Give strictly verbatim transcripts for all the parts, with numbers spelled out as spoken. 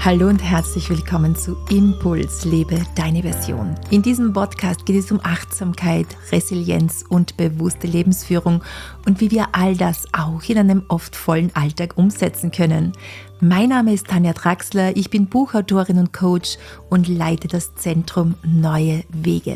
Hallo und herzlich willkommen zu Impuls, lebe deine Version. In diesem Podcast geht es um Achtsamkeit, Resilienz und bewusste Lebensführung und wie wir all das auch in einem oft vollen Alltag umsetzen können. Mein Name ist Tanja Draxler, ich bin Buchautorin und Coach und leite das Zentrum Neue Wege.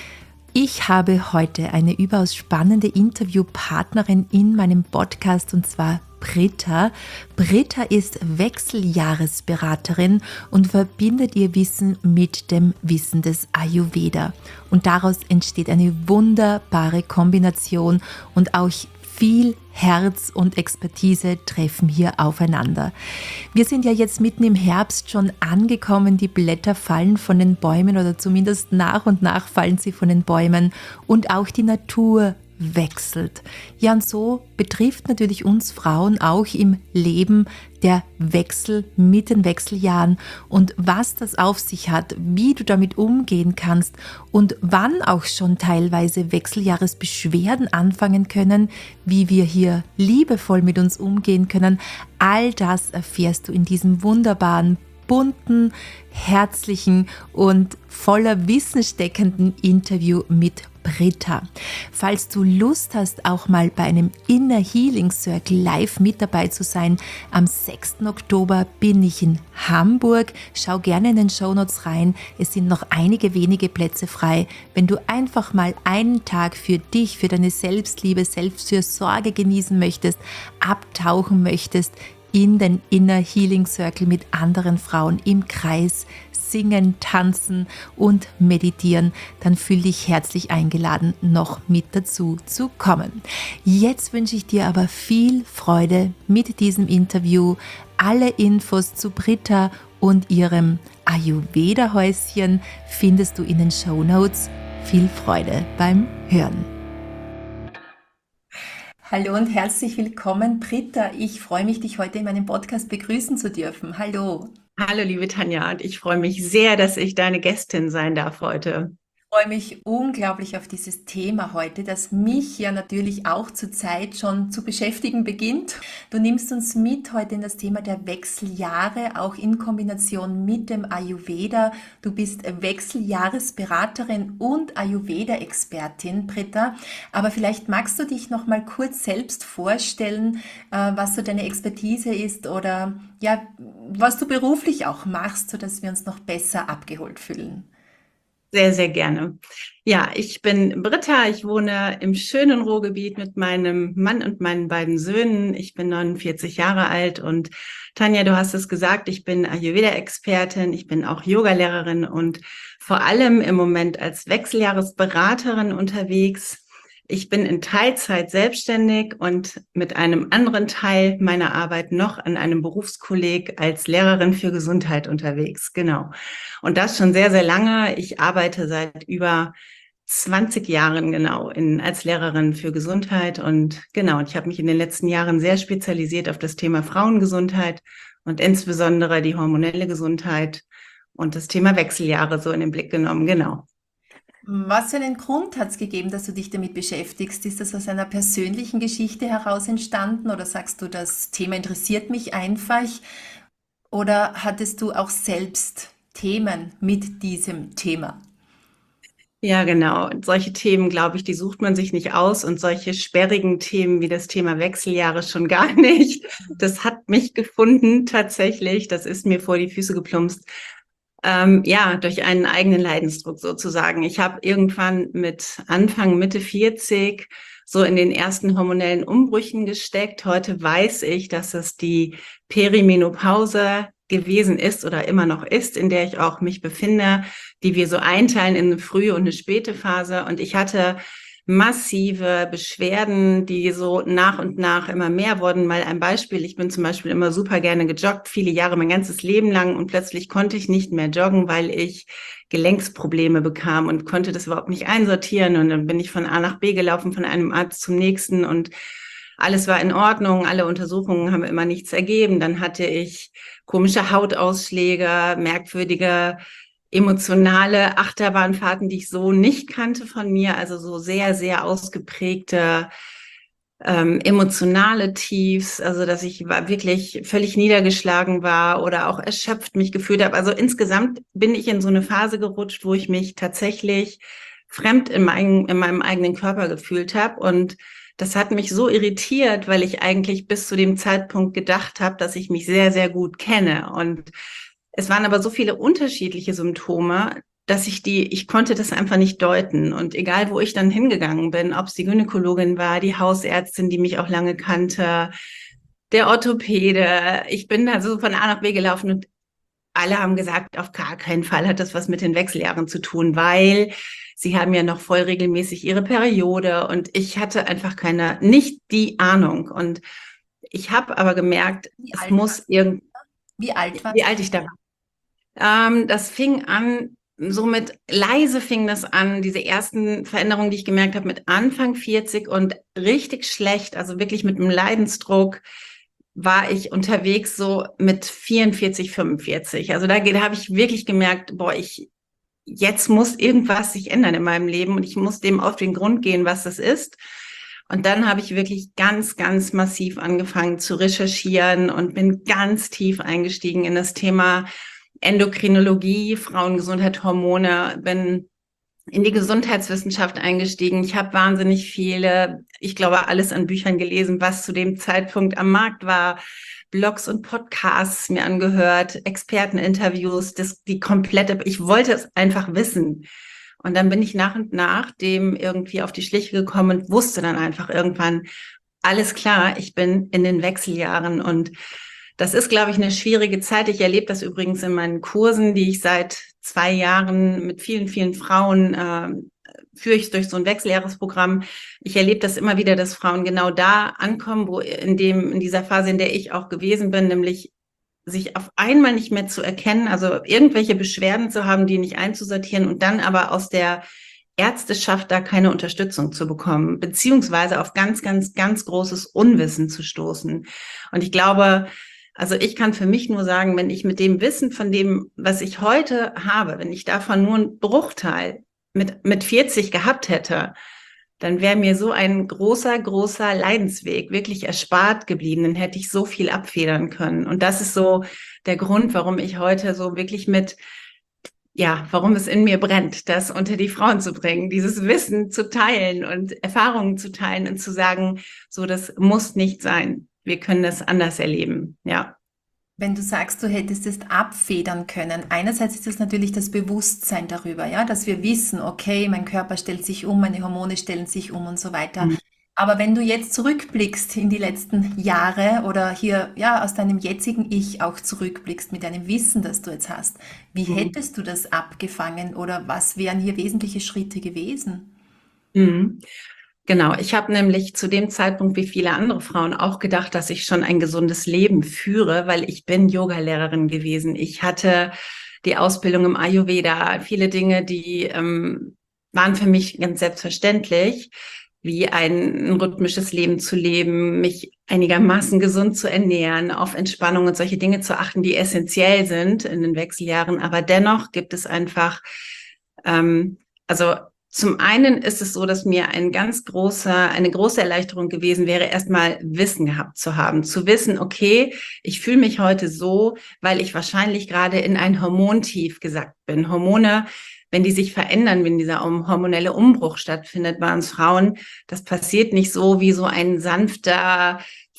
Ich habe heute eine überaus spannende Interviewpartnerin in meinem Podcast und zwar Britta. Britta ist Wechseljahresberaterin und verbindet ihr Wissen mit dem Wissen des Ayurveda. Und daraus entsteht eine wunderbare Kombination und auch viel Herz und Expertise treffen hier aufeinander. Wir sind ja jetzt mitten im Herbst schon angekommen, die Blätter fallen von den Bäumen oder zumindest nach und nach fallen sie von den Bäumen und auch die Natur wechselt. Ja, und so betrifft natürlich uns Frauen auch im Leben der Wechsel mit den Wechseljahren und was das auf sich hat, wie du damit umgehen kannst und wann auch schon teilweise Wechseljahresbeschwerden anfangen können, wie wir hier liebevoll mit uns umgehen können. All das erfährst du in diesem wunderbaren, bunten, herzlichen und voller Wissen steckenden Interview mit Britta. Falls du Lust hast, auch mal bei einem Inner Healing Circle live mit dabei zu sein, am sechsten Oktober bin ich in Hamburg. Schau gerne in den Shownotes rein. Es sind noch einige wenige Plätze frei. Wenn du einfach mal einen Tag für dich, für deine Selbstliebe, Selbstfürsorge genießen möchtest, abtauchen möchtest, in den Inner Healing Circle mit anderen Frauen im Kreis singen, tanzen und meditieren, dann fühl dich herzlich eingeladen, noch mit dazu zu kommen. Jetzt wünsche ich dir aber viel Freude mit diesem Interview. Alle Infos zu Britta und ihrem Ayurveda-Häuschen findest du in den Shownotes. Viel Freude beim Hören. Hallo und herzlich willkommen, Britta. Ich freue mich, dich heute in meinem Podcast begrüßen zu dürfen. Hallo. Hallo, liebe Tanja, und ich freue mich sehr, dass ich deine Gästin sein darf heute. Ich freue mich unglaublich auf dieses Thema heute, das mich ja natürlich auch zurzeit schon zu beschäftigen beginnt. Du nimmst uns mit heute in das Thema der Wechseljahre, auch in Kombination mit dem Ayurveda. Du bist Wechseljahresberaterin und Ayurveda-Expertin, Britta. Aber vielleicht magst du dich noch mal kurz selbst vorstellen, was so deine Expertise ist oder ja, was du beruflich auch machst, sodass wir uns noch besser abgeholt fühlen. Sehr, sehr gerne. Ja, ich bin Britta, ich wohne im schönen Ruhrgebiet mit meinem Mann und meinen beiden Söhnen. Ich bin neunundvierzig Jahre alt und Tanja, du hast es gesagt, ich bin Ayurveda-Expertin, ich bin auch Yogalehrerin und vor allem im Moment als Wechseljahresberaterin unterwegs. Ich bin in Teilzeit selbstständig und mit einem anderen Teil meiner Arbeit noch an einem Berufskolleg als Lehrerin für Gesundheit unterwegs. Genau. Und das schon sehr, sehr lange. Ich arbeite seit über zwanzig Jahren genau in, als Lehrerin für Gesundheit. Und genau, und ich habe mich in den letzten Jahren sehr spezialisiert auf das Thema Frauengesundheit und insbesondere die hormonelle Gesundheit und das Thema Wechseljahre so in den Blick genommen. Genau. Was für einen Grund hat es gegeben, dass du dich damit beschäftigst? Ist das aus einer persönlichen Geschichte heraus entstanden oder sagst du, das Thema interessiert mich einfach? Oder hattest du auch selbst Themen mit diesem Thema? Ja, genau. Und solche Themen, glaube ich, die sucht man sich nicht aus und solche sperrigen Themen wie das Thema Wechseljahre schon gar nicht. Das hat mich gefunden tatsächlich. Das ist mir vor die Füße geplumpst. Ähm, ja, durch einen eigenen Leidensdruck sozusagen. Ich habe irgendwann mit Anfang, Mitte vierzig so in den ersten hormonellen Umbrüchen gesteckt. Heute weiß ich, dass es die Perimenopause gewesen ist oder immer noch ist, in der ich auch mich befinde, die wir so einteilen in eine frühe und eine späte Phase. Und ich hatte massive Beschwerden, die so nach und nach immer mehr wurden. Mal ein Beispiel, ich bin zum Beispiel immer super gerne gejoggt, viele Jahre, mein ganzes Leben lang und plötzlich konnte ich nicht mehr joggen, weil ich Gelenksprobleme bekam und konnte das überhaupt nicht einsortieren und dann bin ich von A nach B gelaufen, von einem Arzt zum nächsten und alles war in Ordnung, alle Untersuchungen haben immer nichts ergeben. Dann hatte ich komische Hautausschläge, merkwürdige emotionale Achterbahnfahrten, die ich so nicht kannte von mir, also so sehr, sehr ausgeprägte ähm, emotionale Tiefs, also dass ich war wirklich völlig niedergeschlagen war oder auch erschöpft mich gefühlt habe. Also insgesamt bin ich in so eine Phase gerutscht, wo ich mich tatsächlich fremd in, mein, in meinem eigenen Körper gefühlt habe. Und das hat mich so irritiert, weil ich eigentlich bis zu dem Zeitpunkt gedacht habe, dass ich mich sehr, sehr gut kenne. Und es waren aber so viele unterschiedliche Symptome, dass ich die, ich konnte das einfach nicht deuten. Und egal, wo ich dann hingegangen bin, ob es die Gynäkologin war, die Hausärztin, die mich auch lange kannte, der Orthopäde, ich bin da so von A nach B gelaufen und alle haben gesagt, auf gar keinen Fall hat das was mit den Wechseljahren zu tun, weil sie haben ja noch voll regelmäßig ihre Periode und ich hatte einfach keine, nicht die Ahnung. Und ich habe aber gemerkt, Wie es alt muss irgend, Wie alt wie warst alt ich da war. Ähm, das fing an, somit leise fing das an, diese ersten Veränderungen, die ich gemerkt habe, mit Anfang vierzig und richtig schlecht, also wirklich mit einem Leidensdruck, war ich unterwegs so mit vierundvierzig, fünfundvierzig. Also da, da habe ich wirklich gemerkt, boah, ich, jetzt muss irgendwas sich ändern in meinem Leben und ich muss dem auf den Grund gehen, was das ist. Und dann habe ich wirklich ganz, ganz massiv angefangen zu recherchieren und bin ganz tief eingestiegen in das Thema Endokrinologie, Frauengesundheit, Hormone, bin in die Gesundheitswissenschaft eingestiegen. Ich habe wahnsinnig viele, ich glaube, alles an Büchern gelesen, was zu dem Zeitpunkt am Markt war. Blogs und Podcasts mir angehört, Experteninterviews, das, die komplette, ich wollte es einfach wissen. Und dann bin ich nach und nach dem irgendwie auf die Schliche gekommen und wusste dann einfach irgendwann, alles klar, ich bin in den Wechseljahren und das ist, glaube ich, eine schwierige Zeit. Ich erlebe das übrigens in meinen Kursen, die ich seit zwei Jahren mit vielen, vielen Frauen äh, führe ich durch so ein Wechseljahresprogramm. Ich erlebe das immer wieder, dass Frauen genau da ankommen, wo in dem, in dieser Phase, in der ich auch gewesen bin, nämlich sich auf einmal nicht mehr zu erkennen, also irgendwelche Beschwerden zu haben, die nicht einzusortieren und dann aber aus der Ärzteschaft da keine Unterstützung zu bekommen, beziehungsweise auf ganz, ganz, ganz großes Unwissen zu stoßen. Und ich glaube, also ich kann für mich nur sagen, wenn ich mit dem Wissen von dem, was ich heute habe, wenn ich davon nur einen Bruchteil mit, mit vierzig gehabt hätte, dann wäre mir so ein großer, großer Leidensweg wirklich erspart geblieben. Dann hätte ich so viel abfedern können. Und das ist so der Grund, warum ich heute so wirklich mit, ja, warum es in mir brennt, das unter die Frauen zu bringen, dieses Wissen zu teilen und Erfahrungen zu teilen und zu sagen, so, das muss nicht sein. Wir können das anders erleben, ja. Wenn du sagst, du hättest es abfedern können, einerseits ist das natürlich das Bewusstsein darüber, ja, dass wir wissen, okay, mein Körper stellt sich um, meine Hormone stellen sich um und so weiter. Mhm. Aber wenn du jetzt zurückblickst in die letzten Jahre oder hier, ja, aus deinem jetzigen Ich auch zurückblickst mit deinem Wissen, das du jetzt hast, wie hättest du das abgefangen oder was wären hier wesentliche Schritte gewesen? Mhm. Genau, ich habe nämlich zu dem Zeitpunkt wie viele andere Frauen auch gedacht, dass ich schon ein gesundes Leben führe, weil ich bin Yogalehrerin gewesen. Ich hatte die Ausbildung im Ayurveda, viele Dinge, die ähm, waren für mich ganz selbstverständlich, wie ein, ein rhythmisches Leben zu leben, mich einigermaßen gesund zu ernähren, auf Entspannung und solche Dinge zu achten, die essentiell sind in den Wechseljahren. Aber dennoch gibt es einfach, ähm, also zum einen ist es so, dass mir ein ganz großer, eine große Erleichterung gewesen wäre, erstmal Wissen gehabt zu haben, zu wissen, okay, ich fühle mich heute so, weil ich wahrscheinlich gerade in ein Hormontief gesackt bin. Hormone, wenn die sich verändern, wenn dieser hormonelle Umbruch stattfindet bei uns Frauen, das passiert nicht so wie so ein sanfter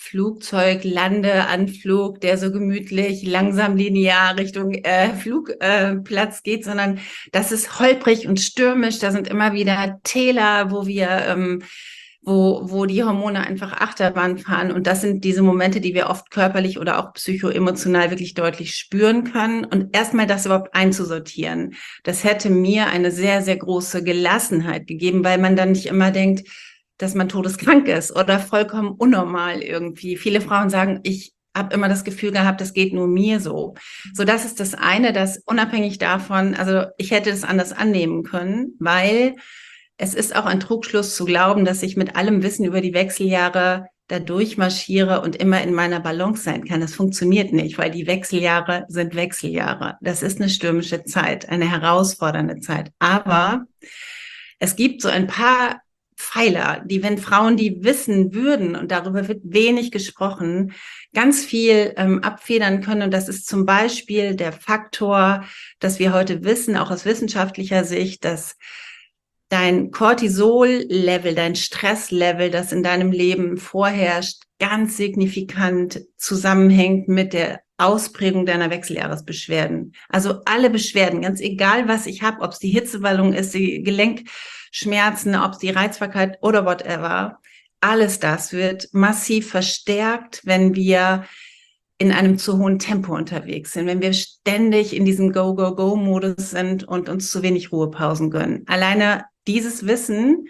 Flugzeuglandeanflug, der so gemütlich langsam linear Richtung äh, Flugplatz äh, geht, sondern das ist holprig und stürmisch. Da sind immer wieder Täler, wo wir, ähm, wo, wo die Hormone einfach Achterbahn fahren. Und das sind diese Momente, die wir oft körperlich oder auch psychoemotional wirklich deutlich spüren können. Und erstmal das überhaupt einzusortieren, das hätte mir eine sehr, sehr große Gelassenheit gegeben, weil man dann nicht immer denkt, dass man todeskrank ist oder vollkommen unnormal irgendwie. Viele Frauen sagen, ich habe immer das Gefühl gehabt, das geht nur mir so. So, das ist das eine, dass unabhängig davon, also ich hätte das anders annehmen können, weil es ist auch ein Trugschluss zu glauben, dass ich mit allem Wissen über die Wechseljahre da durchmarschiere und immer in meiner Balance sein kann. Das funktioniert nicht, weil die Wechseljahre sind Wechseljahre. Das ist eine stürmische Zeit, eine herausfordernde Zeit. Aber es gibt so ein paar Pfeiler, die, wenn Frauen die wissen würden, und darüber wird wenig gesprochen, ganz viel ähm, abfedern können. Und das ist zum Beispiel der Faktor, dass wir heute wissen, auch aus wissenschaftlicher Sicht, dass dein Cortisol-Level, dein Stresslevel, das in deinem Leben vorherrscht, ganz signifikant zusammenhängt mit der Ausprägung deiner Wechseljahresbeschwerden. Also alle Beschwerden, ganz egal, was ich habe, ob es die Hitzewallung ist, die Gelenkschmerzen, ob es die Reizbarkeit oder whatever, alles das wird massiv verstärkt, wenn wir in einem zu hohen Tempo unterwegs sind, wenn wir ständig in diesem Go-Go-Go-Modus sind und uns zu wenig Ruhepausen gönnen. Alleine dieses Wissen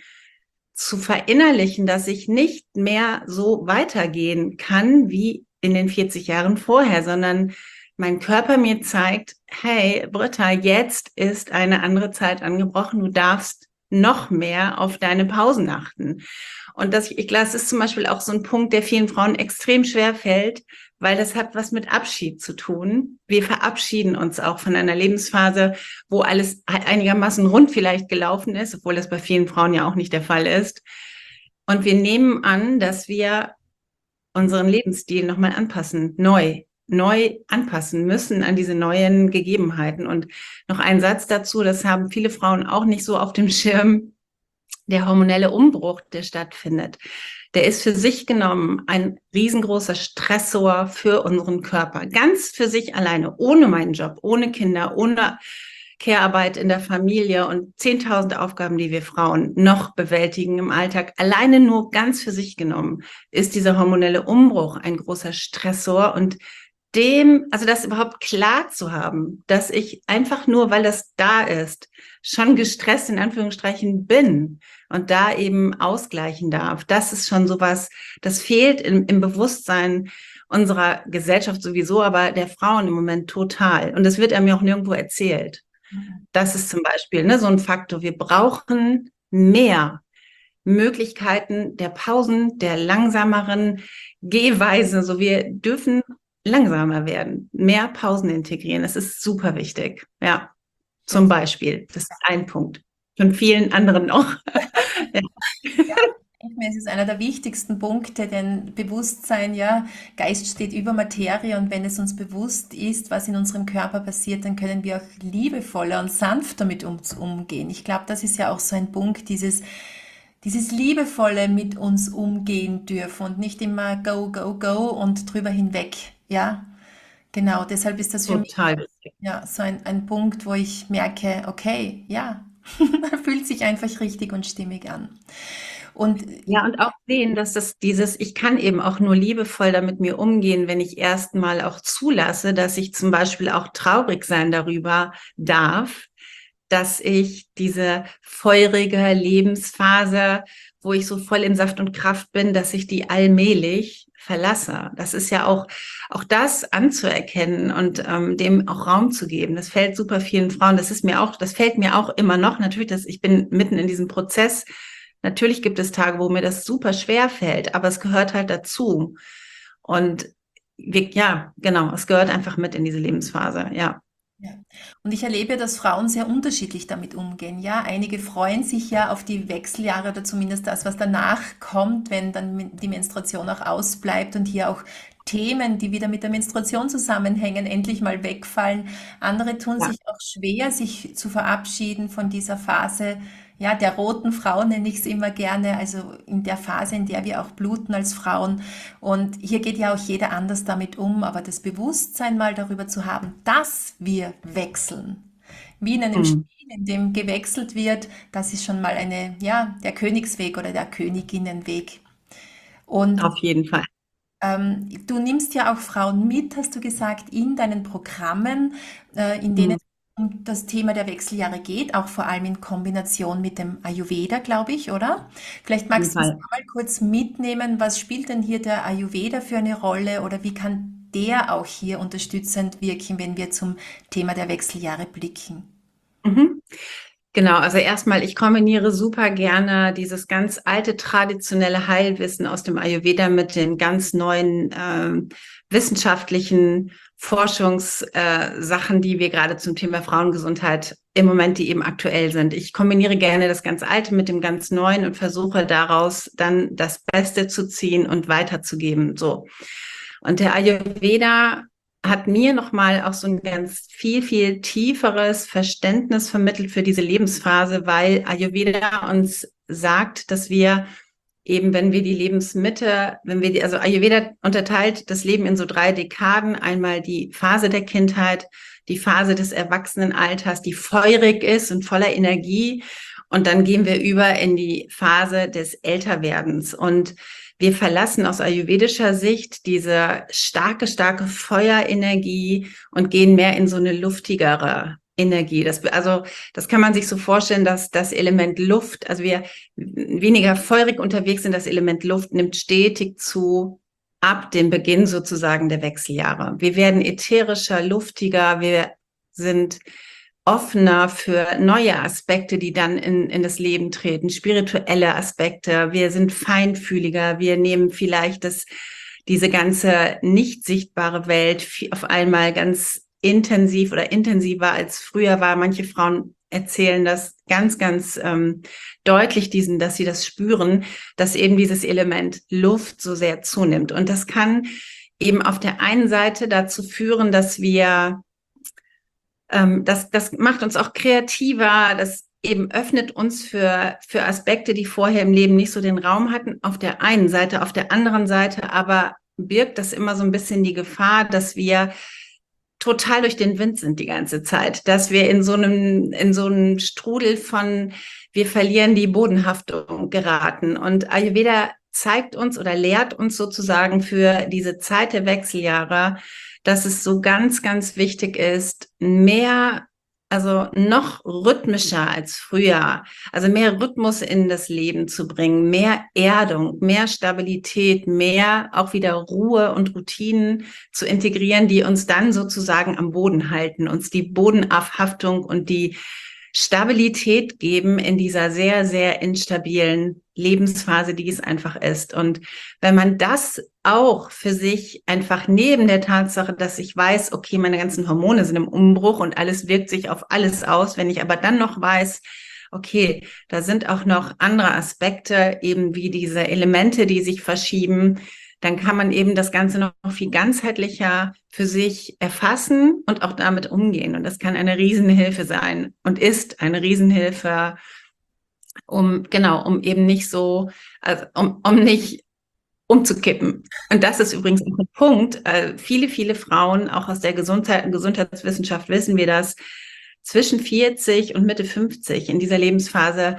zu verinnerlichen, dass ich nicht mehr so weitergehen kann wie in den vierzig Jahren vorher, sondern mein Körper mir zeigt, hey, Britta, jetzt ist eine andere Zeit angebrochen, du darfst noch mehr auf deine Pausen achten. Und das, ich glaube, das ist zum Beispiel auch so ein Punkt, der vielen Frauen extrem schwer fällt, weil das hat was mit Abschied zu tun. Wir verabschieden uns auch von einer Lebensphase, wo alles einigermaßen rund vielleicht gelaufen ist, obwohl das bei vielen Frauen ja auch nicht der Fall ist. Und wir nehmen an, dass wir unseren Lebensstil nochmal anpassen, neu, neu anpassen müssen an diese neuen Gegebenheiten. Und noch ein Satz dazu, das haben viele Frauen auch nicht so auf dem Schirm, der hormonelle Umbruch, der stattfindet. Der ist für sich genommen ein riesengroßer Stressor für unseren Körper. Ganz für sich alleine, ohne meinen Job, ohne Kinder, ohne Care-Arbeit in der Familie und zehntausend Aufgaben, die wir Frauen noch bewältigen im Alltag. Alleine nur ganz für sich genommen ist dieser hormonelle Umbruch ein großer Stressor. Und dem, also das überhaupt klar zu haben, dass ich einfach nur, weil das da ist, schon gestresst in Anführungsstrichen bin und da eben ausgleichen darf, das ist schon sowas, das fehlt im, im Bewusstsein unserer Gesellschaft sowieso, aber der Frauen im Moment total. Und das wird einem ja auch nirgendwo erzählt. Das ist zum Beispiel ne, so ein Faktor. Wir brauchen mehr Möglichkeiten der Pausen, der langsameren Gehweise. So, wir dürfen langsamer werden, mehr Pausen integrieren. Das ist super wichtig. Ja, zum Beispiel. Das ist ein Punkt. Von vielen anderen noch. Ja. Ja, ich denke mir, es ist einer der wichtigsten Punkte, denn Bewusstsein, ja, Geist steht über Materie und wenn es uns bewusst ist, was in unserem Körper passiert, dann können wir auch liebevoller und sanfter mit uns umgehen. Ich glaube, das ist ja auch so ein Punkt, dieses dieses liebevolle mit uns umgehen dürfen und nicht immer go, go, go und drüber hinweg. Ja, genau. Deshalb ist das für mich Total wichtig. ja so ein, ein Punkt, wo ich merke, okay, ja, fühlt sich einfach richtig und stimmig an. Und Ja, und auch sehen, dass das dieses, ich kann eben auch nur liebevoll damit mir umgehen, wenn ich erstmal auch zulasse, dass ich zum Beispiel auch traurig sein darüber darf, dass ich diese feurige Lebensphase, wo ich so voll in Saft und Kraft bin, dass ich die allmählich verlasse. Das ist ja auch, auch das anzuerkennen und ähm, dem auch Raum zu geben. Das fällt super vielen Frauen. Das ist mir auch, das fällt mir auch immer noch. Natürlich, dass ich bin mitten in diesem Prozess. Natürlich gibt es Tage, wo mir das super schwer fällt, aber es gehört halt dazu. Und wir, ja, genau, es gehört einfach mit in diese Lebensphase, ja. Ja. Und ich erlebe, dass Frauen sehr unterschiedlich damit umgehen. Ja, einige freuen sich ja auf die Wechseljahre oder zumindest das, was danach kommt, wenn dann die Menstruation auch ausbleibt und hier auch Themen, die wieder mit der Menstruation zusammenhängen, endlich mal wegfallen. Andere tun Ja. sich auch schwer, sich zu verabschieden von dieser Phase, ja, der roten Frau nenne ich es immer gerne, also in der Phase, in der wir auch bluten als Frauen. Und hier geht ja auch jeder anders damit um, aber das Bewusstsein mal darüber zu haben, dass wir wechseln, wie in einem Hm. Spiel, in dem gewechselt wird, das ist schon mal eine, ja, der Königsweg oder der Königinnenweg. Und Auf jeden Fall. ähm, du nimmst ja auch Frauen mit, hast du gesagt, in deinen Programmen, äh, in denen Hm. es um das Thema der Wechseljahre geht, auch vor allem in Kombination mit dem Ayurveda, glaube ich, oder? Vielleicht Auf jeden magst du uns Fall. mal kurz mitnehmen, was spielt denn hier der Ayurveda für eine Rolle oder wie kann der auch hier unterstützend wirken, wenn wir zum Thema der Wechseljahre blicken? Mhm. Genau, also erstmal, ich kombiniere super gerne dieses ganz alte traditionelle Heilwissen aus dem Ayurveda mit den ganz neuen ähm, wissenschaftlichen Forschungssachen, äh, die wir gerade zum Thema Frauengesundheit im Moment, die eben aktuell sind. Ich kombiniere gerne das ganz Alte mit dem ganz Neuen und versuche daraus dann das Beste zu ziehen und weiterzugeben. So. Und der Ayurveda hat mir nochmal auch so ein ganz viel, viel tieferes Verständnis vermittelt für diese Lebensphase, weil Ayurveda uns sagt, dass wir eben, wenn wir die Lebensmitte, wenn wir die, also Ayurveda unterteilt das Leben in so drei Dekaden. Einmal die Phase der Kindheit, die Phase des Erwachsenenalters, die feurig ist und voller Energie. Und dann gehen wir über in die Phase des Älterwerdens. Und wir verlassen aus ayurvedischer Sicht diese starke, starke Feuerenergie und gehen mehr in so eine luftigere Energie. Das, also, das kann man sich so vorstellen, dass das Element Luft, also wir weniger feurig unterwegs sind, das Element Luft nimmt stetig zu ab dem Beginn sozusagen der Wechseljahre. Wir werden ätherischer, luftiger, wir sind offener für neue Aspekte, die dann in, in das Leben treten, spirituelle Aspekte. Wir sind feinfühliger, wir nehmen vielleicht das, diese ganze nicht sichtbare Welt auf einmal ganz intensiv oder intensiver als früher war. Manche Frauen erzählen das ganz, ganz ähm, deutlich, diesen, dass sie das spüren, dass eben dieses Element Luft so sehr zunimmt. Und das kann eben auf der einen Seite dazu führen, dass wir ähm, das, das macht uns auch kreativer, das eben öffnet uns für, für Aspekte, die vorher im Leben nicht so den Raum hatten, auf der einen Seite, auf der anderen Seite aber birgt das immer so ein bisschen die Gefahr, dass wir total durch den Wind sind die ganze Zeit, dass wir in so einem, in so einem Strudel von, wir verlieren die Bodenhaftung geraten. Und Ayurveda zeigt uns oder lehrt uns sozusagen für diese Zeit der Wechseljahre, dass es so ganz, ganz wichtig ist, mehr, also noch rhythmischer als früher, also mehr Rhythmus in das Leben zu bringen, mehr Erdung, mehr Stabilität, mehr auch wieder Ruhe und Routinen zu integrieren, die uns dann sozusagen am Boden halten, uns die Bodenhaftung und die Stabilität geben in dieser sehr, sehr instabilen Lebensphase, die es einfach ist. Und wenn man das auch für sich einfach neben der Tatsache, dass ich weiß, okay, meine ganzen Hormone sind im Umbruch und alles wirkt sich auf alles aus, wenn ich aber dann noch weiß, okay, da sind auch noch andere Aspekte, eben wie diese Elemente, die sich verschieben, dann kann man eben das Ganze noch viel ganzheitlicher für sich erfassen und auch damit umgehen. Und das kann eine Riesenhilfe sein und ist eine Riesenhilfe, um, genau, um eben nicht so, also um, um nicht umzukippen. Und das ist übrigens auch ein Punkt. Äh, viele, viele Frauen, auch aus der Gesundheit, Gesundheitswissenschaft wissen wir das, zwischen vierzig und Mitte fünfzig in dieser Lebensphase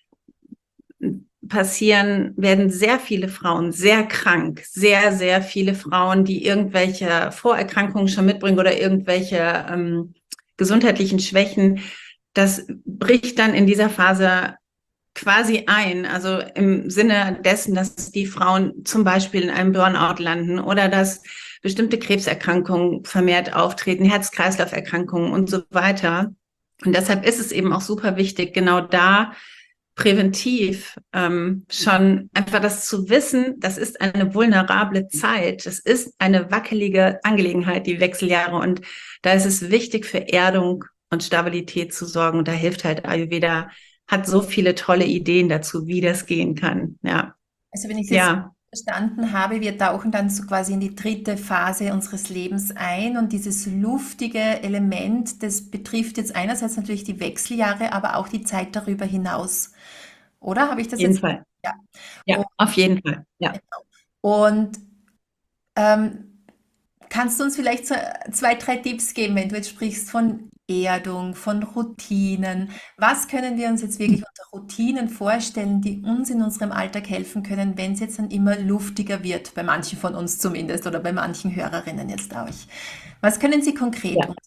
passieren, werden sehr viele Frauen sehr krank, sehr, sehr viele Frauen, die irgendwelche Vorerkrankungen schon mitbringen oder irgendwelche ähm, gesundheitlichen Schwächen. Das bricht dann in dieser Phase quasi ein, also im Sinne dessen, dass die Frauen zum Beispiel in einem Burnout landen oder dass bestimmte Krebserkrankungen vermehrt auftreten, Herz-Kreislauf-Erkrankungen und so weiter. Und deshalb ist es eben auch super wichtig, genau da präventiv ähm, schon einfach das zu wissen, das ist eine vulnerable Zeit, das ist eine wackelige Angelegenheit, die Wechseljahre, und da ist es wichtig, für Erdung und Stabilität zu sorgen, und da hilft halt Ayurveda, hat so viele tolle Ideen dazu, wie das gehen kann. Ja. Also wenn ich es jetzt Ja. verstanden habe, wir tauchen dann so quasi in die dritte Phase unseres Lebens ein, und dieses luftige Element, das betrifft jetzt einerseits natürlich die Wechseljahre, aber auch die Zeit darüber hinaus. Oder habe ich das Auf jeden jetzt? Fall. Ja. Ja, Und, auf jeden Fall. Ja. und ähm, kannst du uns vielleicht so zwei, drei Tipps geben, wenn du jetzt sprichst von Erdung, von Routinen? Was können wir uns jetzt wirklich unter Routinen vorstellen, die uns in unserem Alltag helfen können, wenn es jetzt dann immer luftiger wird, bei manchen von uns zumindest oder bei manchen Hörerinnen jetzt auch? Was können Sie konkret Ja.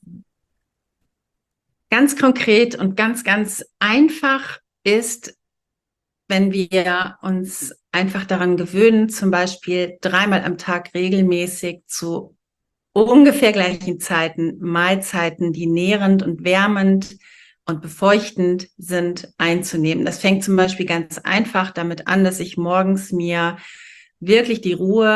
Ganz konkret und ganz, ganz einfach ist, wenn wir uns einfach daran gewöhnen, zum Beispiel dreimal am Tag regelmäßig zu ungefähr gleichen Zeiten Mahlzeiten, die nährend und wärmend und befeuchtend sind, einzunehmen. Das fängt zum Beispiel ganz einfach damit an, dass ich morgens mir wirklich die Ruhe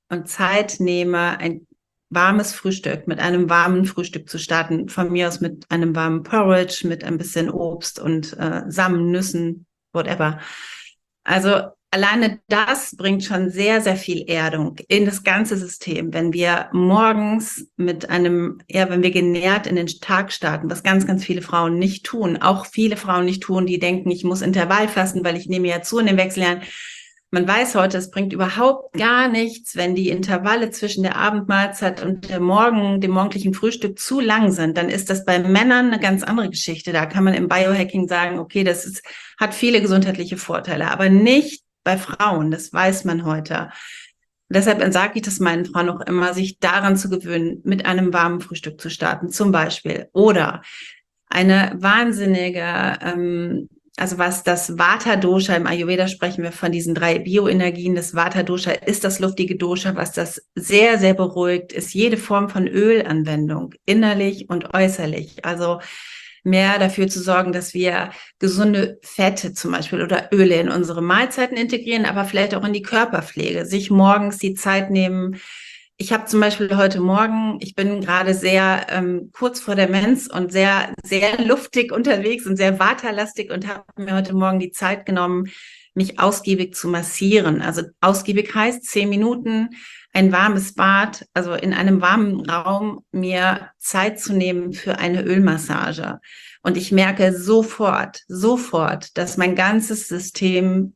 und Zeit nehme, ein warmes Frühstück, mit einem warmen Frühstück zu starten, von mir aus mit einem warmen Porridge, mit ein bisschen Obst und äh, Samen, Nüssen, whatever. Also alleine das bringt schon sehr, sehr viel Erdung in das ganze System. Wenn wir morgens mit einem, ja, wenn wir genährt in den Tag starten, was ganz, ganz viele Frauen nicht tun, auch viele Frauen nicht tun, die denken, ich muss Intervallfasten, weil ich nehme ja zu in den Wechseljahren. Man weiß heute, es bringt überhaupt gar nichts, wenn die Intervalle zwischen der Abendmahlzeit und der Morgen, dem morgendlichen Frühstück zu lang sind. Dann ist das bei Männern eine ganz andere Geschichte. Da kann man im Biohacking sagen, okay, das ist, hat viele gesundheitliche Vorteile, aber nicht bei Frauen. Das weiß man heute. Und deshalb sage ich das meinen Frauen auch immer, sich daran zu gewöhnen, mit einem warmen Frühstück zu starten, zum Beispiel. Oder eine wahnsinnige, ähm, also was das Vata-Dosha, im Ayurveda sprechen wir von diesen drei Bioenergien. Das Vata-Dosha ist das luftige Dosha, was das sehr, sehr beruhigt, ist jede Form von Ölanwendung, innerlich und äußerlich. Also mehr dafür zu sorgen, dass wir gesunde Fette zum Beispiel oder Öle in unsere Mahlzeiten integrieren, aber vielleicht auch in die Körperpflege, sich morgens die Zeit nehmen. Ich habe zum Beispiel heute Morgen, ich bin gerade sehr ähm, kurz vor der Mens und sehr, sehr luftig unterwegs und sehr waterlastig und habe mir heute Morgen die Zeit genommen, mich ausgiebig zu massieren. Also ausgiebig heißt zehn Minuten, ein warmes Bad, also in einem warmen Raum mir Zeit zu nehmen für eine Ölmassage. Und ich merke sofort, sofort, dass mein ganzes System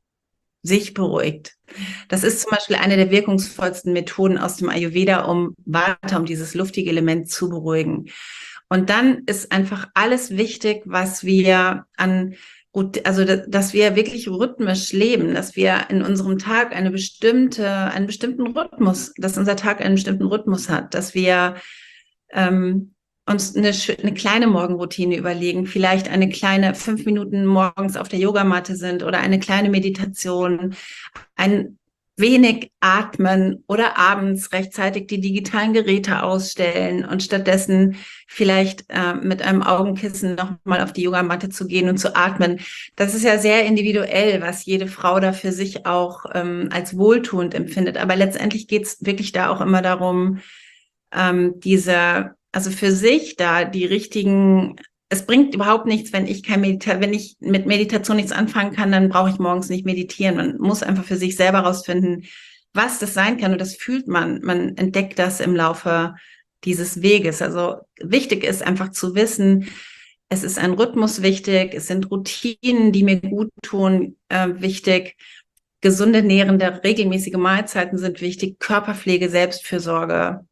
sich beruhigt. Das ist zum Beispiel eine der wirkungsvollsten Methoden aus dem Ayurveda, um Vata, um dieses luftige Element zu beruhigen. Und dann ist einfach alles wichtig, was wir an, also dass wir wirklich rhythmisch leben, dass wir in unserem Tag eine bestimmte, einen bestimmten Rhythmus, dass unser Tag einen bestimmten Rhythmus hat, dass wir ähm, uns eine, eine kleine Morgenroutine überlegen, vielleicht eine kleine fünf Minuten morgens auf der Yogamatte sind oder eine kleine Meditation, ein wenig atmen oder abends rechtzeitig die digitalen Geräte ausstellen und stattdessen vielleicht äh, mit einem Augenkissen nochmal auf die Yogamatte zu gehen und zu atmen. Das ist ja sehr individuell, was jede Frau da für sich auch ähm, als wohltuend empfindet. Aber letztendlich geht es wirklich da auch immer darum, ähm, diese Also für sich da die richtigen, es bringt überhaupt nichts, wenn ich kein Medita wenn ich mit Meditation nichts anfangen kann, dann brauche ich morgens nicht meditieren. Man muss einfach für sich selber rausfinden, was das sein kann. Und das fühlt man. Man entdeckt das im Laufe dieses Weges. Also wichtig ist einfach zu wissen, es ist ein Rhythmus wichtig, es sind Routinen, die mir gut tun, äh, wichtig. Gesunde, nährende, regelmäßige Mahlzeiten sind wichtig. Körperpflege, Selbstfürsorge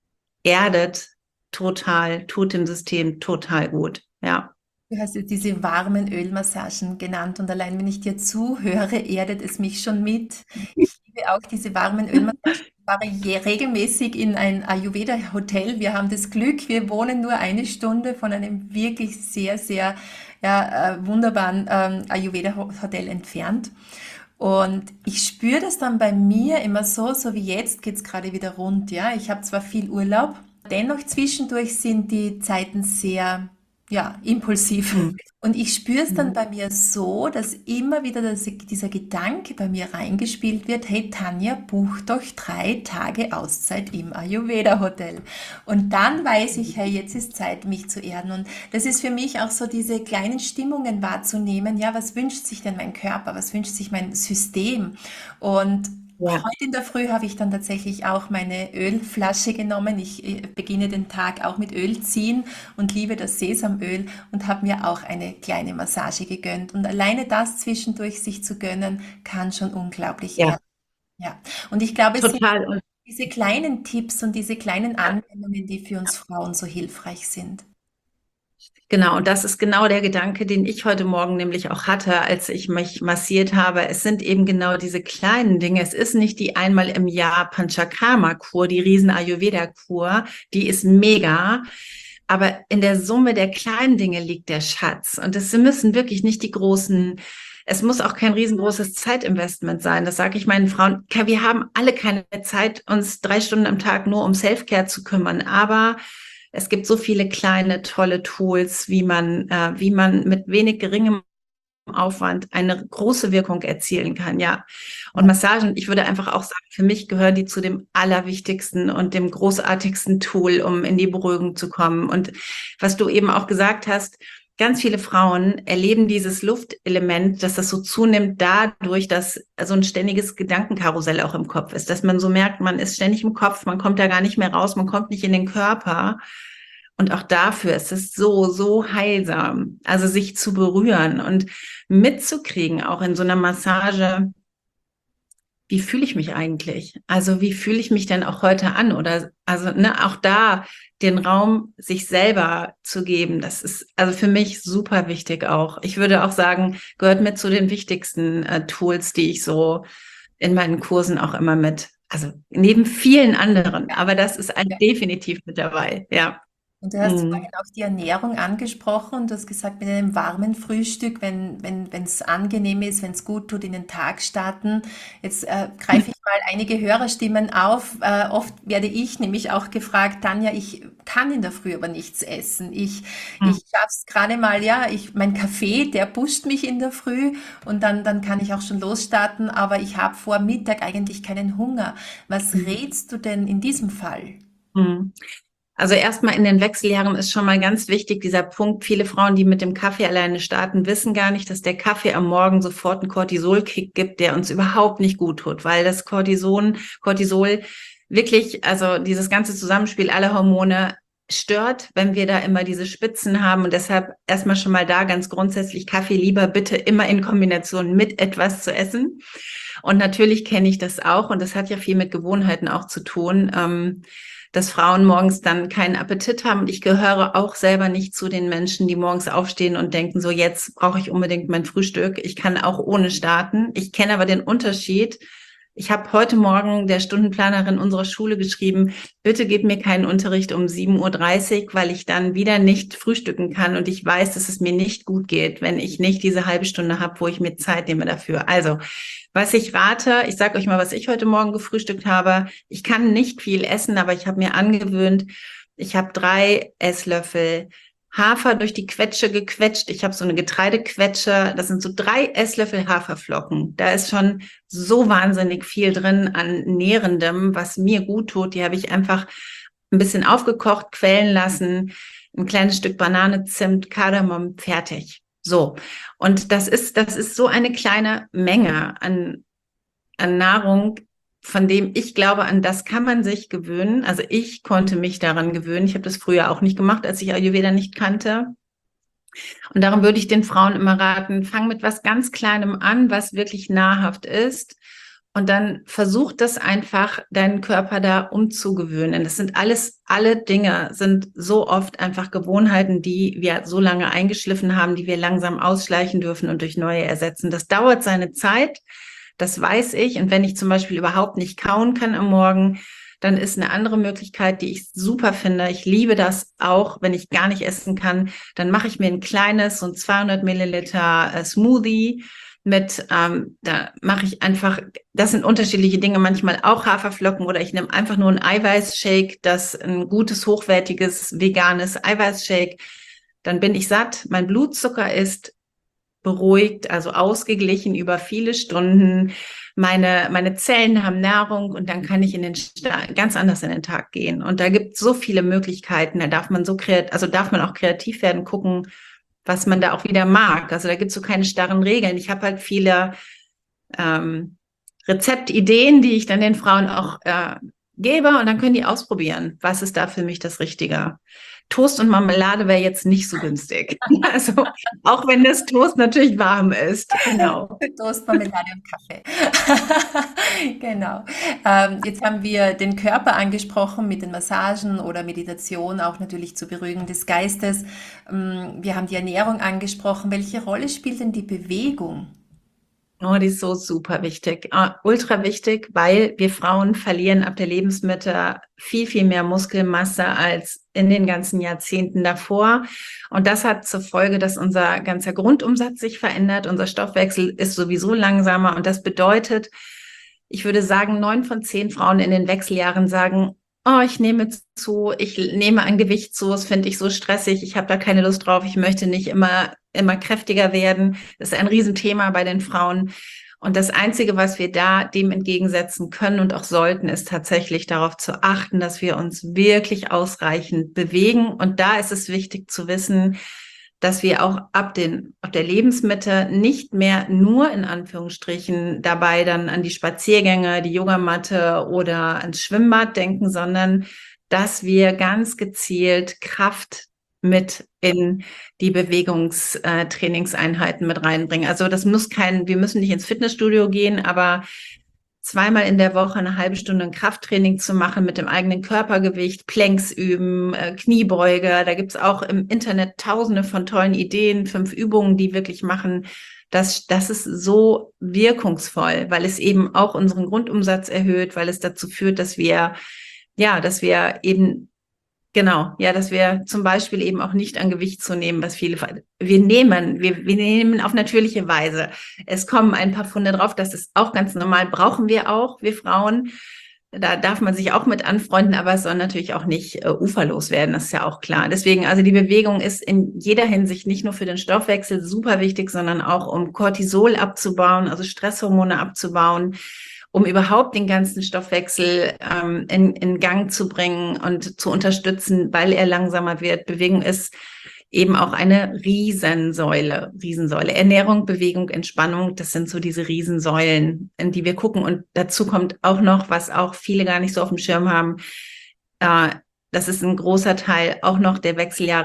erdet total, tut dem System total gut, ja. Du hast jetzt diese warmen Ölmassagen genannt und allein wenn ich dir zuhöre, erdet es mich schon mit. Ich liebe auch diese warmen Ölmassagen. Ich fahre je regelmäßig in ein Ayurveda-Hotel. Wir haben das Glück, wir wohnen nur eine Stunde von einem wirklich sehr, sehr ja, äh, wunderbaren ähm, Ayurveda-Hotel entfernt. Und ich spüre das dann bei mir immer so, so wie jetzt geht es gerade wieder rund, ja. Ich habe zwar viel Urlaub, dennoch zwischendurch sind die Zeiten sehr, ja, impulsiv. Mhm. Und ich spüre es dann Mhm. bei mir so, dass immer wieder das, dieser Gedanke bei mir reingespielt wird, hey Tanja, buch doch drei Tage Auszeit im Ayurveda-Hotel. Und dann weiß ich, hey, jetzt ist Zeit, mich zu erden. Und das ist für mich auch so, diese kleinen Stimmungen wahrzunehmen. Ja, was wünscht sich denn mein Körper? Was wünscht sich mein System? Und Ja, heute in der Früh habe ich dann tatsächlich auch meine Ölflasche genommen. Ich äh, beginne den Tag auch mit Öl ziehen und liebe das Sesamöl und habe mir auch eine kleine Massage gegönnt. Und alleine das zwischendurch sich zu gönnen, kann schon unglaublich ja, erden. Ja. Und ich glaube, es sind total. Und diese kleinen Tipps und diese kleinen Anwendungen, die für uns Frauen so hilfreich sind. genau, und das ist genau der Gedanke, den ich heute Morgen nämlich auch hatte, als ich mich massiert habe. Es sind eben genau diese kleinen Dinge. Es ist nicht die einmal im Jahr Panchakarma-Kur, die Riesen-Ayurveda-Kur, die ist mega. Aber in der Summe der kleinen Dinge liegt der Schatz. Und es müssen wirklich nicht die großen, es muss auch kein riesengroßes Zeitinvestment sein. Das sage ich meinen Frauen. Wir haben alle keine Zeit, uns drei Stunden am Tag nur um Selfcare zu kümmern. Aber es gibt so viele kleine, tolle Tools, wie man, äh, wie man mit wenig geringem Aufwand eine große Wirkung erzielen kann, ja. Und Massagen, ich würde einfach auch sagen, für mich gehören die zu dem allerwichtigsten und dem großartigsten Tool, um in die Beruhigung zu kommen. Und was du eben auch gesagt hast, ganz viele Frauen erleben dieses Luftelement, dass das so zunimmt dadurch, dass so ein ständiges Gedankenkarussell auch im Kopf ist, dass man so merkt, man ist ständig im Kopf, man kommt da gar nicht mehr raus, man kommt nicht in den Körper. Und auch dafür ist es so, so heilsam, also sich zu berühren und mitzukriegen, auch in so einer Massage, wie fühle ich mich eigentlich? Also wie fühle ich mich denn auch heute an? Oder also ne, auch da den Raum sich selber zu geben, das ist also für mich super wichtig auch. Ich würde auch sagen, gehört mit zu den wichtigsten äh, Tools, die ich so in meinen Kursen auch immer mit, also neben vielen anderen, aber das ist ein, definitiv mit dabei, ja. Und du hast Mhm. vorhin auch die Ernährung angesprochen und du hast gesagt, mit einem warmen Frühstück, wenn wenn wenn es angenehm ist, wenn es gut tut, in den Tag starten. Jetzt äh, greife ich mal einige Hörerstimmen auf. Äh, oft werde ich nämlich auch gefragt, Tanja, ich kann in der Früh aber nichts essen. Ich, ich schaffe es gerade mal, ja, ich, mein Kaffee, der pusht mich in der Früh und dann, dann kann ich auch schon losstarten, aber ich habe vor Mittag eigentlich keinen Hunger. Was rätst du denn in diesem Fall? Mhm. Also erstmal in den Wechseljahren ist schon mal ganz wichtig dieser Punkt. Viele Frauen, die mit dem Kaffee alleine starten, wissen gar nicht, dass der Kaffee am Morgen sofort einen Cortisol-Kick gibt, der uns überhaupt nicht gut tut, weil das Cortison, Cortisol wirklich, also dieses ganze Zusammenspiel aller Hormone stört, wenn wir da immer diese Spitzen haben. Und deshalb erstmal schon mal da ganz grundsätzlich Kaffee lieber bitte immer in Kombination mit etwas zu essen. Und natürlich kenne ich das auch. Und das hat ja viel mit Gewohnheiten auch zu tun. Ähm, dass Frauen morgens dann keinen Appetit haben. Und ich gehöre auch selber nicht zu den Menschen, die morgens aufstehen und denken, so jetzt brauche ich unbedingt mein Frühstück. Ich kann auch ohne starten. Ich kenne aber den Unterschied. Ich habe heute Morgen der Stundenplanerin unserer Schule geschrieben, bitte gib mir keinen Unterricht um sieben Uhr dreißig, weil ich dann wieder nicht frühstücken kann. Und ich weiß, dass es mir nicht gut geht, wenn ich nicht diese halbe Stunde habe, wo ich mir Zeit nehme dafür. Also, was ich rate, ich sage euch mal, was ich heute Morgen gefrühstückt habe. Ich kann nicht viel essen, aber ich habe mir angewöhnt, ich habe drei Esslöffel Hafer durch die Quetsche gequetscht. Ich habe so eine Getreidequetsche. Das sind so drei Esslöffel Haferflocken. Da ist schon so wahnsinnig viel drin an Nährendem, was mir gut tut. Die habe ich einfach ein bisschen aufgekocht, quellen lassen. Ein kleines Stück Banane, Zimt, Kardamom, fertig. So. Und das ist, das ist so eine kleine Menge an, an Nahrung, von dem ich glaube, an das kann man sich gewöhnen. Also ich konnte mich daran gewöhnen. Ich habe das früher auch nicht gemacht, als ich Ayurveda nicht kannte. Und darum würde ich den Frauen immer raten, fang mit was ganz Kleinem an, was wirklich nahrhaft ist. Und dann versuch das einfach, deinen Körper da umzugewöhnen. Das sind alles, alle Dinge sind so oft einfach Gewohnheiten, die wir so lange eingeschliffen haben, die wir langsam ausschleichen dürfen und durch neue ersetzen. Das dauert seine Zeit. Das weiß ich. Und wenn ich zum Beispiel überhaupt nicht kauen kann am Morgen, dann ist eine andere Möglichkeit, die ich super finde. Ich liebe das auch, wenn ich gar nicht essen kann. Dann mache ich mir ein kleines, so ein zweihundert Milliliter äh, Smoothie mit, ähm, da mache ich einfach, das sind unterschiedliche Dinge, manchmal auch Haferflocken oder ich nehme einfach nur ein Eiweißshake, das ein gutes, hochwertiges, veganes Eiweißshake. Dann bin ich satt. Mein Blutzucker ist beruhigt, also ausgeglichen über viele Stunden. Meine, meine Zellen haben Nahrung und dann kann ich in den ganz anders in den Tag gehen. Und da gibt es so viele Möglichkeiten. Da darf man so kreativ, also darf man auch kreativ werden, gucken, was man da auch wieder mag. Also da gibt es so keine starren Regeln. Ich habe halt viele ähm, Rezeptideen, die ich dann den Frauen auch äh, gebe und dann können die ausprobieren, was ist da für mich das Richtige. Toast und Marmelade wäre jetzt nicht so günstig. Also auch wenn das Toast natürlich warm ist. Genau. Toast, Marmelade und Kaffee. Genau. Ähm, jetzt haben wir den Körper angesprochen mit den Massagen oder Meditation, auch natürlich zur Beruhigung des Geistes. Ähm, wir haben die Ernährung angesprochen. Welche Rolle spielt denn die Bewegung? Oh, die ist so super wichtig, uh, ultra wichtig, weil wir Frauen verlieren ab der Lebensmitte viel, viel mehr Muskelmasse als in den ganzen Jahrzehnten davor. Und das hat zur Folge, dass unser ganzer Grundumsatz sich verändert. Unser Stoffwechsel ist sowieso langsamer. Und das bedeutet, ich würde sagen, neun von zehn Frauen in den Wechseljahren sagen, oh, ich nehme zu, ich nehme an Gewicht zu, das finde ich so stressig, ich habe da keine Lust drauf, ich möchte nicht immer, immer kräftiger werden. Das ist ein Riesenthema bei den Frauen. Und das Einzige, was wir da dem entgegensetzen können und auch sollten, ist tatsächlich darauf zu achten, dass wir uns wirklich ausreichend bewegen. Und da ist es wichtig zu wissen, dass wir auch ab den, ab der Lebensmitte nicht mehr nur in Anführungsstrichen dabei dann an die Spaziergänge, die Yogamatte oder ans Schwimmbad denken, sondern dass wir ganz gezielt Kraft mit in die Bewegungstrainingseinheiten mit reinbringen. Also das muss kein, wir müssen nicht ins Fitnessstudio gehen, aber zweimal in der Woche eine halbe Stunde ein Krafttraining zu machen mit dem eigenen Körpergewicht, Planks üben, äh, Kniebeuge. Da gibt's auch im Internet tausende von tollen Ideen, fünf Übungen, die wirklich machen. Das, das ist so wirkungsvoll, weil es eben auch unseren Grundumsatz erhöht, weil es dazu führt, dass wir, ja, dass wir eben Genau, ja, dass wir zum Beispiel eben auch nicht an Gewicht zunehmen, was viele, wir nehmen, wir, wir nehmen auf natürliche Weise. Es kommen ein paar Funde drauf, das ist auch ganz normal, brauchen wir auch, wir Frauen. Da darf man sich auch mit anfreunden, aber es soll natürlich auch nicht äh, uferlos werden, das ist ja auch klar. Deswegen, also die Bewegung ist in jeder Hinsicht nicht nur für den Stoffwechsel super wichtig, sondern auch um Cortisol abzubauen, also Stresshormone abzubauen, um überhaupt den ganzen Stoffwechsel ähm, in, in Gang zu bringen und zu unterstützen, weil er langsamer wird. Bewegung ist eben auch eine Riesensäule, Riesensäule. Ernährung, Bewegung, Entspannung, das sind so diese Riesensäulen, in die wir gucken. Und dazu kommt auch noch, was auch viele gar nicht so auf dem Schirm haben, äh, das ist ein großer Teil auch noch der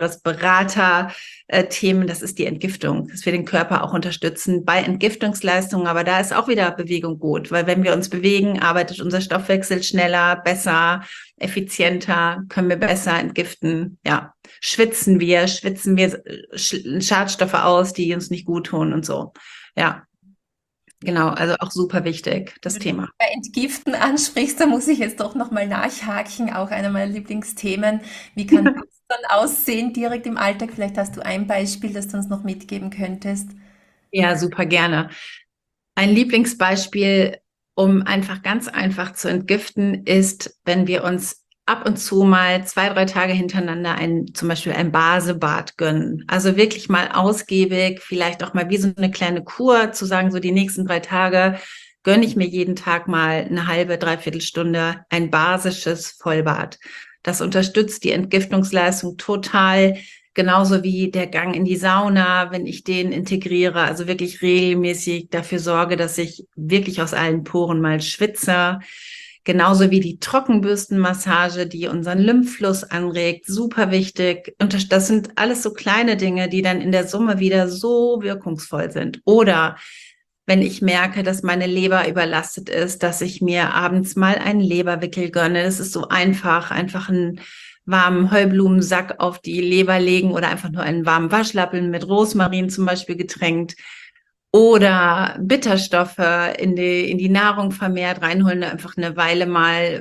Wechseljahresberater-Themen. Das ist die Entgiftung, dass wir den Körper auch unterstützen bei Entgiftungsleistungen. Aber da ist auch wieder Bewegung gut, weil wenn wir uns bewegen, arbeitet unser Stoffwechsel schneller, besser, effizienter, können wir besser entgiften. Ja, schwitzen wir, schwitzen wir Schadstoffe aus, die uns nicht gut tun und so. Ja. Genau, also auch super wichtig, das Thema. Bei Entgiften ansprichst, da muss ich jetzt doch nochmal nachhaken, auch einer meiner Lieblingsthemen. Wie kann das dann aussehen direkt im Alltag? Vielleicht hast du ein Beispiel, das du uns noch mitgeben könntest. Ja, super gerne. Ein Lieblingsbeispiel, um einfach ganz einfach zu entgiften, ist, wenn wir uns ab und zu mal zwei, drei Tage hintereinander ein, zum Beispiel ein Basebad gönnen. Also wirklich mal ausgiebig, vielleicht auch mal wie so eine kleine Kur, zu sagen, so die nächsten drei Tage gönne ich mir jeden Tag mal eine halbe, dreiviertel Stunde ein basisches Vollbad. Das unterstützt die Entgiftungsleistung total, genauso wie der Gang in die Sauna, wenn ich den integriere, also wirklich regelmäßig dafür sorge, dass ich wirklich aus allen Poren mal schwitze. Genauso wie die Trockenbürstenmassage, die unseren Lymphfluss anregt, super wichtig. Und das sind alles so kleine Dinge, die dann in der Summe wieder so wirkungsvoll sind. Oder wenn ich merke, dass meine Leber überlastet ist, dass ich mir abends mal einen Leberwickel gönne. Das ist so einfach, einfach einen warmen Heublumensack auf die Leber legen oder einfach nur einen warmen Waschlappen mit Rosmarin zum Beispiel getränkt. Oder Bitterstoffe in die, in die Nahrung vermehrt reinholen, einfach eine Weile mal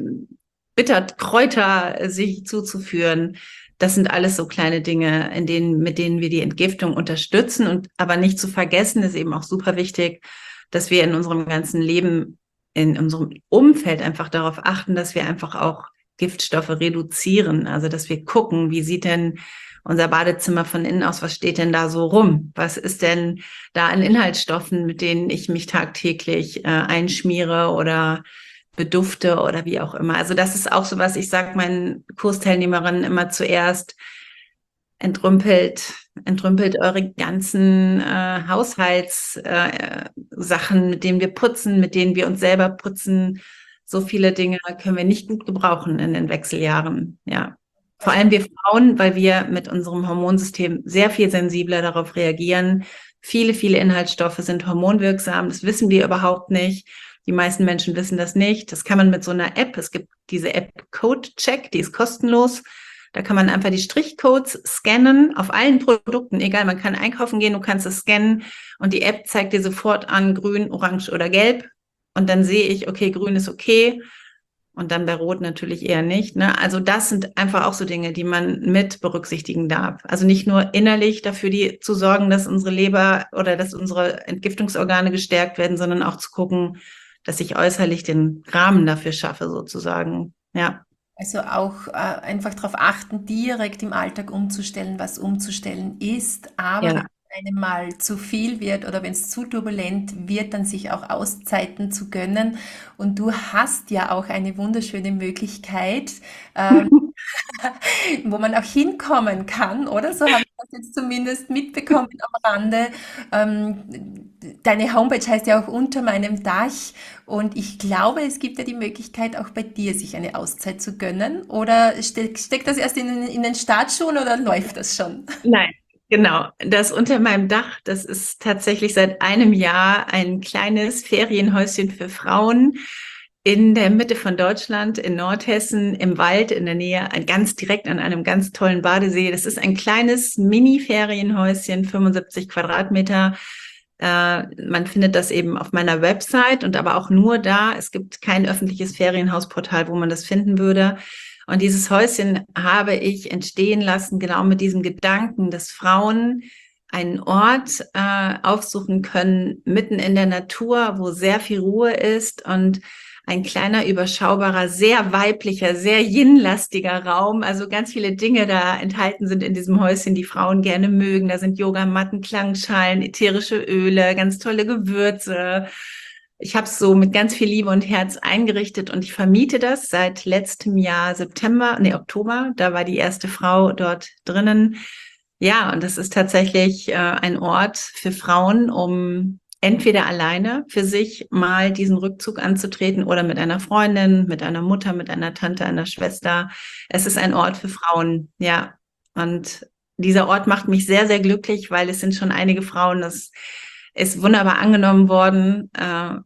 Bitterkräuter sich zuzuführen. Das sind alles so kleine Dinge, in denen, mit denen wir die Entgiftung unterstützen. Und aber nicht zu vergessen, ist eben auch super wichtig, dass wir in unserem ganzen Leben, in unserem Umfeld einfach darauf achten, dass wir einfach auch Giftstoffe reduzieren. Also, dass wir gucken, wie sieht denn unser Badezimmer von innen aus, was steht denn da so rum? Was ist denn da an Inhaltsstoffen, mit denen ich mich tagtäglich äh, einschmiere oder bedufte oder wie auch immer? Also das ist auch so was, ich sage meinen Kursteilnehmerinnen immer zuerst, entrümpelt, entrümpelt eure ganzen äh, Haushaltssachen, äh, Sachen, mit denen wir putzen, mit denen wir uns selber putzen. So viele Dinge können wir nicht gut gebrauchen in den Wechseljahren, ja. Vor allem wir Frauen, weil wir mit unserem Hormonsystem sehr viel sensibler darauf reagieren. Viele, viele Inhaltsstoffe sind hormonwirksam. Das wissen wir überhaupt nicht. Die meisten Menschen wissen das nicht. Das kann man mit so einer App, es gibt diese App CodeCheck, die ist kostenlos. Da kann man einfach die Strichcodes scannen auf allen Produkten. Egal, man kann einkaufen gehen, du kannst es scannen und die App zeigt dir sofort an, grün, orange oder gelb. Und dann sehe ich, okay, grün ist okay. Und dann bei Rot natürlich eher nicht. Ne? Also das sind einfach auch so Dinge, die man mit berücksichtigen darf. Also nicht nur innerlich dafür die, zu sorgen, dass unsere Leber oder dass unsere Entgiftungsorgane gestärkt werden, sondern auch zu gucken, dass ich äußerlich den Rahmen dafür schaffe sozusagen. Ja. Also auch äh, einfach darauf achten, direkt im Alltag umzustellen, was umzustellen ist. Aber wenn Ja. es einem mal zu viel wird oder wenn es zu turbulent wird, dann sich auch Auszeiten zu gönnen. Und du hast ja auch eine wunderschöne Möglichkeit, ähm, wo man auch hinkommen kann, oder? So habe ich das jetzt zumindest mitbekommen am Rande. Ähm, deine Homepage heißt ja auch Unter meinem Dach und ich glaube, es gibt ja die Möglichkeit, auch bei dir sich eine Auszeit zu gönnen. Oder ste steckt das erst in, in den Startschuhen oder läuft das schon? Nein, genau. Das unter meinem Dach, das ist tatsächlich seit einem Jahr ein kleines Ferienhäuschen für Frauen in der Mitte von Deutschland, in Nordhessen, im Wald, in der Nähe, ein- ganz direkt an einem ganz tollen Badesee. Das ist ein kleines Mini-Ferienhäuschen, fünfundsiebzig Quadratmeter. Äh, man findet das eben auf meiner Website und aber auch nur da. Es gibt kein öffentliches Ferienhausportal, wo man das finden würde. Und dieses Häuschen habe ich entstehen lassen, genau mit diesem Gedanken, dass Frauen einen Ort äh, aufsuchen können, mitten in der Natur, wo sehr viel Ruhe ist und ein kleiner, überschaubarer, sehr weiblicher, sehr yin-lastiger Raum. Also ganz viele Dinge da enthalten sind in diesem Häuschen, die Frauen gerne mögen. Da sind Yogamatten, Klangschalen, ätherische Öle, ganz tolle Gewürze. Ich habe es so mit ganz viel Liebe und Herz eingerichtet und ich vermiete das seit letztem Jahr September, nee, Oktober. Da war die erste Frau dort drinnen. Ja, und das ist tatsächlich äh, ein Ort für Frauen, um entweder alleine für sich mal diesen Rückzug anzutreten oder mit einer Freundin, mit einer Mutter, mit einer Tante, einer Schwester. Es ist ein Ort für Frauen, ja. Und dieser Ort macht mich sehr, sehr glücklich, weil es sind schon einige Frauen, das ist wunderbar angenommen worden, äh,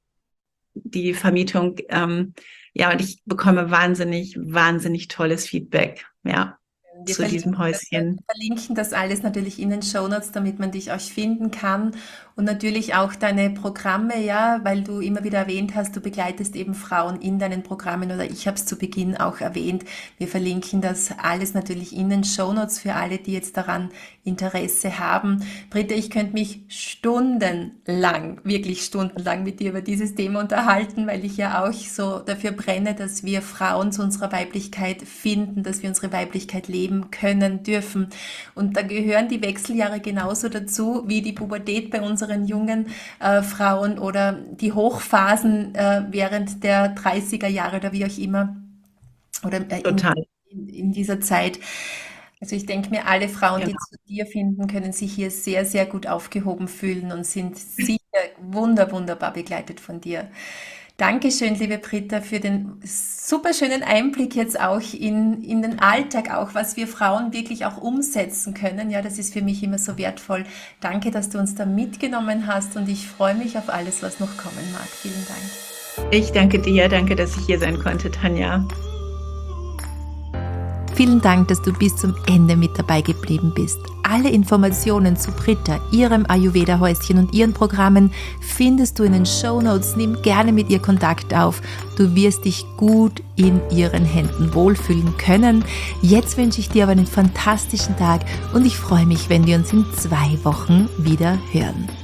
die Vermietung. Ähm, ja, und ich bekomme wahnsinnig, wahnsinnig tolles Feedback, ja, Wir zu verlinken diesem das, wir Häuschen. verlinken das alles natürlich in den Shownotes, damit man dich auch finden kann und natürlich auch deine Programme, ja, weil du immer wieder erwähnt hast, du begleitest eben Frauen in deinen Programmen oder ich habe es zu Beginn auch erwähnt. Wir verlinken das alles natürlich in den Shownotes für alle, die jetzt daran Interesse haben. Britta, ich könnte mich stundenlang, wirklich stundenlang mit dir über dieses Thema unterhalten, weil ich ja auch so dafür brenne, dass wir Frauen zu unserer Weiblichkeit finden, dass wir unsere Weiblichkeit leben können, dürfen. Und da gehören die Wechseljahre genauso dazu wie die Pubertät bei unseren jungen äh, Frauen oder die Hochphasen äh, während der dreißiger Jahre oder wie auch immer oder äh, in, Total. in, in dieser Zeit. Also ich denke mir, alle Frauen, die Genau. zu dir finden, können sich hier sehr, sehr gut aufgehoben fühlen und sind sicher wunder, wunderbar begleitet von dir. Dankeschön, liebe Britta, für den super schönen Einblick jetzt auch in, in den Alltag, auch was wir Frauen wirklich auch umsetzen können. Ja, das ist für mich immer so wertvoll. Danke, dass du uns da mitgenommen hast und ich freue mich auf alles, was noch kommen mag. Vielen Dank. Ich danke dir, danke, dass ich hier sein konnte, Tanja. Vielen Dank, dass du bis zum Ende mit dabei geblieben bist. Alle Informationen zu Britta, ihrem Ayurveda-Häuschen und ihren Programmen findest du in den Shownotes. Nimm gerne mit ihr Kontakt auf. Du wirst dich gut in ihren Händen wohlfühlen können. Jetzt wünsche ich dir aber einen fantastischen Tag und ich freue mich, wenn wir uns in zwei Wochen wieder hören.